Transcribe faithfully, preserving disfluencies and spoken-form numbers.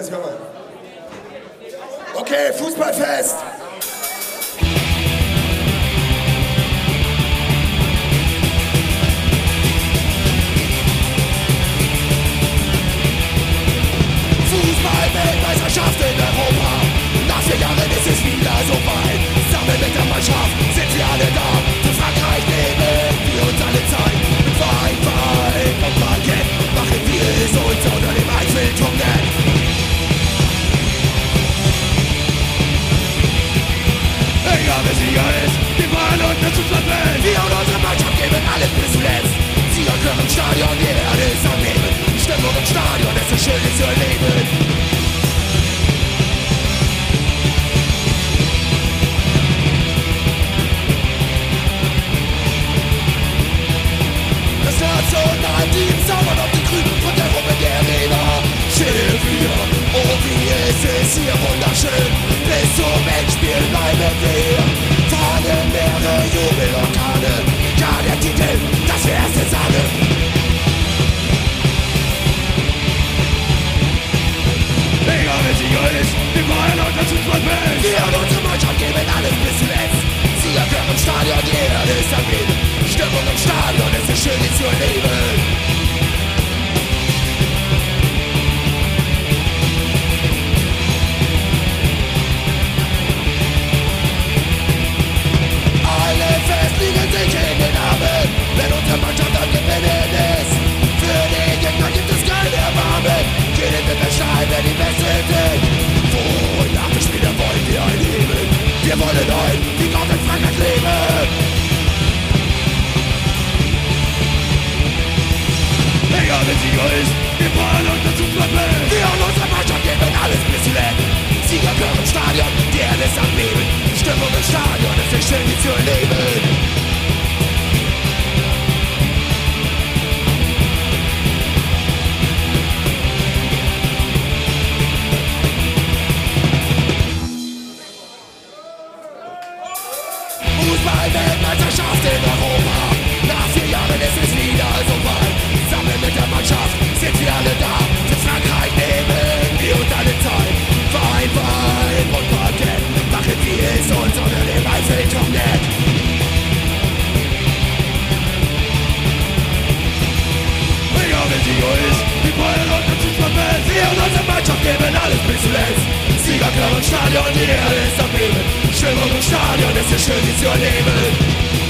Fußballfest, komm mal. Okay, Fußballfest. Fußball-Weltmeisterschaft in Europa. Nach vier Jahren ist es wieder so weit. Zusammen mit der Mannschaft sind wir alle da. Für Frankreich nehmen wir uns alle Zeit. Mit Wein, Wein und Parkett machen wir es uns unter dem Eiffelturm. Egal wer Sieger ist, die Wahl und das Fußballfeld. Wir und unsere Mannschaft geben alles bis zuletzt. Sieger können im Stadion, die Erde ist am Leben. Stimmung im Stadion, es ist schön, es zu erleben. Das Nationalteam zaubert auf die Grünen von der Ruppe der Arena. Stehen wir, oh wie es ist hier wunderschön. Bis zum Endspiel bleiben wir. Fahnen, Meere, Jubelorkane. Ja, der Titel, das wir erste Sahne. Egal wer Sieger ist, wir wollen und das Fußballfest. Wir und unsere Mannschaft geben alles bis zuletzt. Sieger können im Stadion, die Erde ist am Leben. Stimmung im Stadion, es ist schön, die zu erleben. Liegen sich in den Armen, wenn unsere Mannschaft am Gewinnen ist. Für den Gegner gibt es keine Erbarmen. Jeden wird beschreiben, wer die Beste sind. Vor und nach dem Spiel wollen wir einnehmen. Wir wollen ein, wie Gott in Frankreich leben. Egal wer Sieger ist, wir wollen uns dazu Fußballfest. Wir und unsere Mannschaft geben alles bis zuletzt. Sieger gehören im Stadion, die Erde ist am Leben. Stimmung im Stadion, es ist schön, die zu erleben. Fußball-Weltmeisterschaft in Europa. Nach vier Jahren ist es wieder so weit. Zusammen mit der Mannschaft sind wir alle da. Für Frankreich nehmen wir uns alle Zeit. Wein, Wein und Parkett machen wir es uns unter dem Eiffelturm nett. Egal wer Sieger ist, wir wollen uns dazu Fußballfest. Wir und unsere Mannschaft geben alles bis zuletzt. Sieger können im Stadion, die Erde ist am Leben. Stimmung im Stadion, es ist schön, die zu erleben.